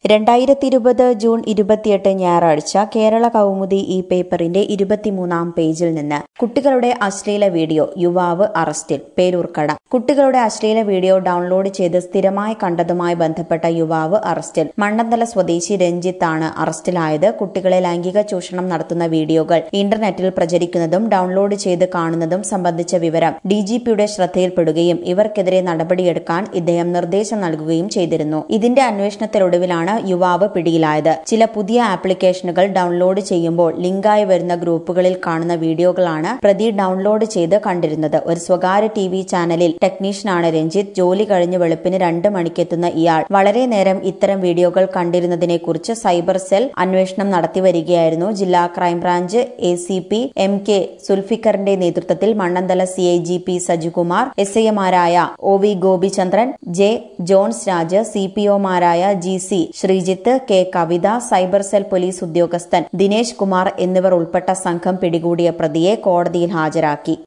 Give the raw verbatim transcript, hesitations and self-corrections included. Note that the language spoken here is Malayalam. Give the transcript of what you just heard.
രണ്ടായിരത്തി ഇരുപത് ജൂൺ ഇരുപത്തിയെട്ട് ഞായറാഴ്ച കേരള കൗമുദി ഈ പേപ്പറിന്റെ ഇരുപത്തിമൂന്നാം പേജിൽ നിന്ന് കുട്ടികളുടെ അശ്ലീല വീഡിയോ യുവാവ് അറസ്റ്റിൽ. പേരൂർക്കട. കുട്ടികളുടെ അശ്ലീല വീഡിയോ ഡൌൺലോഡ് ചെയ്ത് സ്ഥിരമായി കണ്ടതുമായി ബന്ധപ്പെട്ട യുവാവ് അറസ്റ്റിൽ. മണ്ണന്തല സ്വദേശി രഞ്ജിത്താണ് അറസ്റ്റിലായത്. കുട്ടികളെ ലൈംഗിക ചൂഷണം നടത്തുന്ന വീഡിയോകൾ ഇന്റർനെറ്റിൽ പ്രചരിക്കുന്നതും ഡൌൺലോഡ് ചെയ്ത് കാണുന്നതും സംബന്ധിച്ച വിവരം ഡിജിപിയുടെ ശ്രദ്ധയിൽപ്പെടുകയും ഇവർക്കെതിരെ നടപടിയെടുക്കാൻ ഇദ്ദേഹം നിർദ്ദേശം നൽകുകയും ചെയ്തിരുന്നു. ഇതിന്റെ അന്വേഷണത്തിനൊടുവിലാണ് യുവാവ് പിടിയിലായത്. ചില പുതിയ ആപ്ലിക്കേഷനുകൾ ഡൌൺലോഡ് ചെയ്യുമ്പോൾ ലിങ്കായി വരുന്ന ഗ്രൂപ്പുകളിൽ കാണുന്ന വീഡിയോകളാണ് പ്രതി ഡൌൺലോഡ് ചെയ്ത് കണ്ടിരുന്നത്. ഒരു സ്വകാര്യ ടി വി ചാനലിൽ ടെക്നീഷ്യനാണ് രഞ്ജിത്ത്. ജോലി കഴിഞ്ഞ് വെളുപ്പിന് രണ്ട് മണിക്കെത്തുന്ന ഇയാൾ വളരെ നേരം ഇത്തരം വീഡിയോകൾ കണ്ടിരുന്നതിനെക്കുറിച്ച് സൈബർ സെൽ അന്വേഷണം നടത്തിവരികയായിരുന്നു. ജില്ലാ crime branch A C P M K സുൽഫിക്കറിന്റെ നേതൃത്വത്തിൽ Mannanthala C I G P Sajikumar, S ഐമാരായ O V Gopichandran, J Johns Raj, C P ഒമാരായ G C Sreejith, K Kavitha, cyber cell police ഉദ്യോഗസ്ഥൻ ദിനേശ് കുമാർ എന്നിവർ ഉൾപ്പെട്ട സംഘം പിടികൂടിയ പ്രതിയെ കോടതിയിൽ ഹാജരാക്കി.